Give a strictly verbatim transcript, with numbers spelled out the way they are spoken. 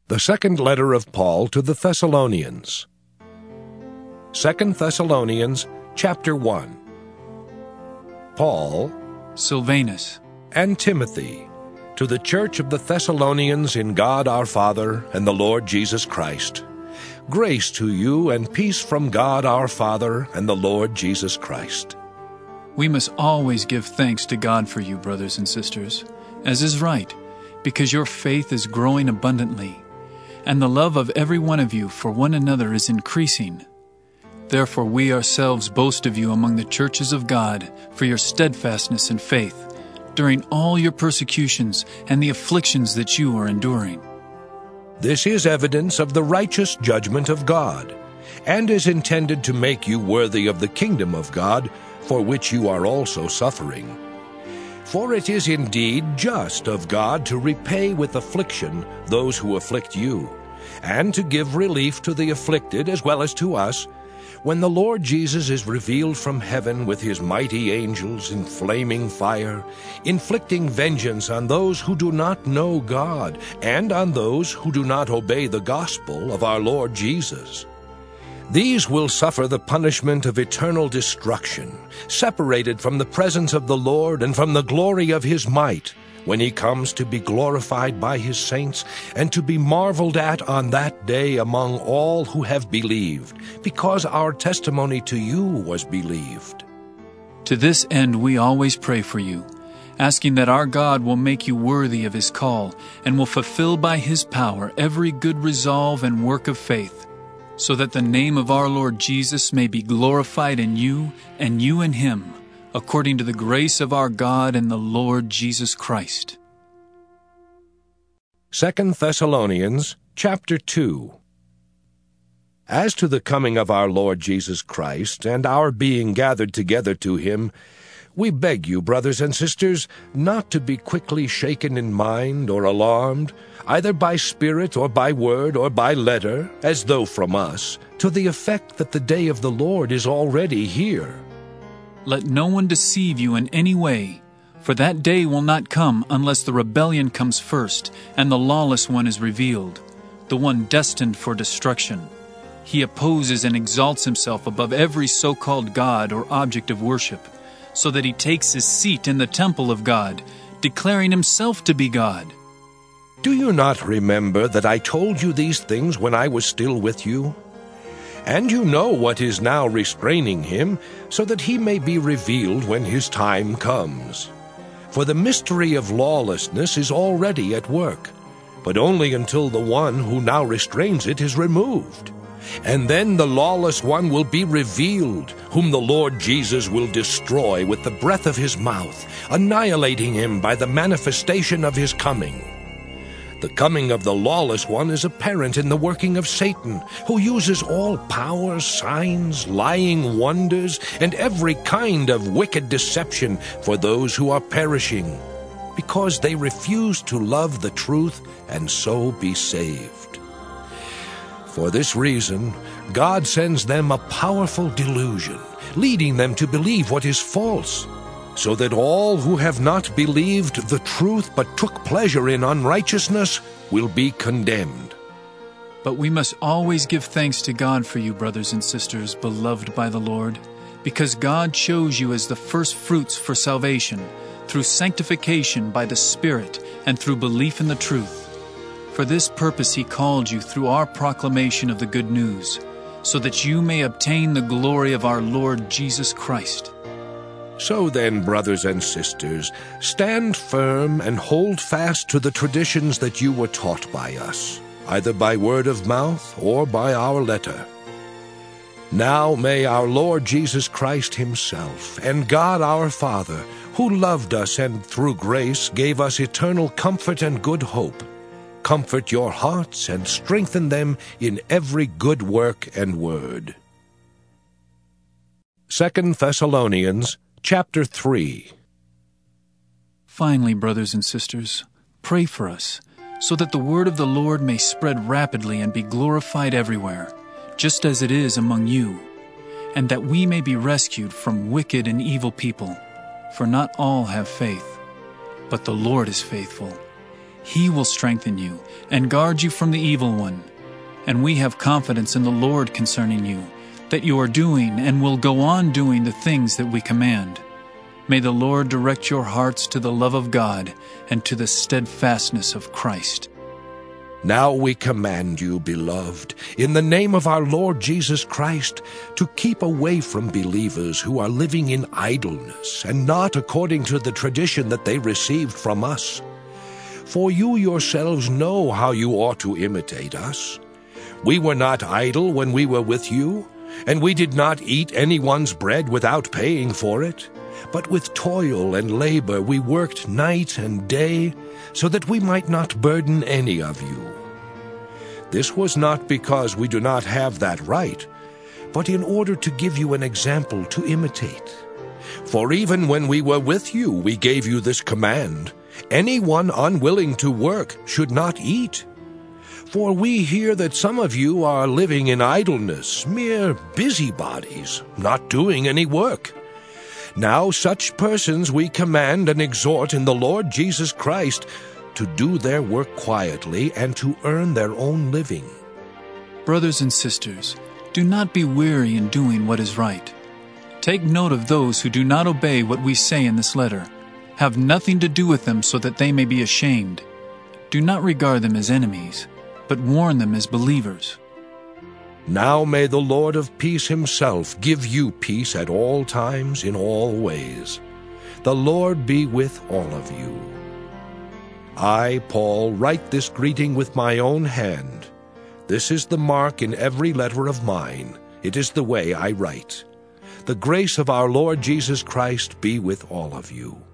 The second letter of Paul to the Thessalonians. Second Thessalonians, chapter one. Paul, Silvanus, and Timothy, to the church of the Thessalonians in God our Father and the Lord Jesus Christ. Grace to you and peace from God our Father and the Lord Jesus Christ. we must always give thanks to God for you, brothers and sisters, as is right, because your faith is growing abundantly, and the love of every one of you for one another is increasing. Therefore we ourselves boast of you among the churches of God for your steadfastness and faith, during all your persecutions and the afflictions that you are enduring. This is evidence of the righteous judgment of God, and is intended to make you worthy of the kingdom of God, for which you are also suffering. For it is indeed just of God to repay with affliction those who afflict you, and to give relief to the afflicted as well as to us, when the Lord Jesus is revealed from heaven with his mighty angels in flaming fire, inflicting vengeance on those who do not know God, and on those who do not obey the gospel of our Lord Jesus. These will suffer the punishment of eternal destruction, separated from the presence of the Lord and from the glory of his might, when he comes to be glorified by his saints and to be marveled at on that day among all who have believed, because our testimony to you was believed. To this end we always pray for you, asking that our God will make you worthy of his call and will fulfill by his power every good resolve and work of faith, so that the name of our Lord Jesus may be glorified in you and you in him, according to the grace of our God and the Lord Jesus Christ. Second Thessalonians, chapter two. As to the coming of our Lord Jesus Christ, and our being gathered together to him, we beg you, brothers and sisters, not to be quickly shaken in mind or alarmed, either by spirit or by word or by letter, as though from us, to the effect that the day of the Lord is already here. Let no one deceive you in any way, for that day will not come unless the rebellion comes first and the lawless one is revealed, the one destined for destruction. He opposes and exalts himself above every so-called God or object of worship, so that he takes his seat in the temple of God, declaring himself to be God. Do you not remember that I told you these things when I was still with you? And you know what is now restraining him, so that he may be revealed when his time comes. For the mystery of lawlessness is already at work, but only until the one who now restrains it is removed. And then the lawless one will be revealed, whom the Lord Jesus will destroy with the breath of his mouth, annihilating him by the manifestation of his coming. The coming of the lawless one is apparent in the working of Satan, who uses all powers, signs, lying wonders, and every kind of wicked deception for those who are perishing, because they refuse to love the truth and so be saved. For this reason, God sends them a powerful delusion, leading them to believe what is false, so that all who have not believed the truth but took pleasure in unrighteousness will be condemned. But we must always give thanks to God for you, brothers and sisters, beloved by the Lord, because God chose you as the first fruits for salvation, through sanctification by the Spirit and through belief in the truth. For this purpose he called you through our proclamation of the good news, so that you may obtain the glory of our Lord Jesus Christ. So then, brothers and sisters, stand firm and hold fast to the traditions that you were taught by us, either by word of mouth or by our letter. Now may our Lord Jesus Christ himself, and God our Father, who loved us and through grace gave us eternal comfort and good hope, comfort your hearts and strengthen them in every good work and word. Second Thessalonians, chapter three. Finally, brothers and sisters, pray for us, so that the word of the Lord may spread rapidly and be glorified everywhere, just as it is among you, and that we may be rescued from wicked and evil people. For not all have faith, but the Lord is faithful. He will strengthen you and guard you from the evil one. And we have confidence in the Lord concerning you, that you are doing and will go on doing the things that we command. May the Lord direct your hearts to the love of God and to the steadfastness of Christ. Now we command you, beloved, in the name of our Lord Jesus Christ, to keep away from believers who are living in idleness and not according to the tradition that they received from us. For you yourselves know how you ought to imitate us. We were not idle when we were with you, and we did not eat anyone's bread without paying for it. But with toil and labor we worked night and day, so that we might not burden any of you. This was not because we do not have that right, but in order to give you an example to imitate. For even when we were with you, we gave you this command: anyone unwilling to work should not eat. For we hear that some of you are living in idleness, mere busybodies, not doing any work. Now such persons we command and exhort in the Lord Jesus Christ to do their work quietly and to earn their own living. Brothers and sisters, do not be weary in doing what is right. Take note of those who do not obey what we say in this letter. Have nothing to do with them so that they may be ashamed. Do not regard them as enemies, but warn them as believers. Now may the Lord of peace himself give you peace at all times in all ways. The Lord be with all of you. I, Paul, write this greeting with my own hand. This is the mark in every letter of mine. It is the way I write. The grace of our Lord Jesus Christ be with all of you.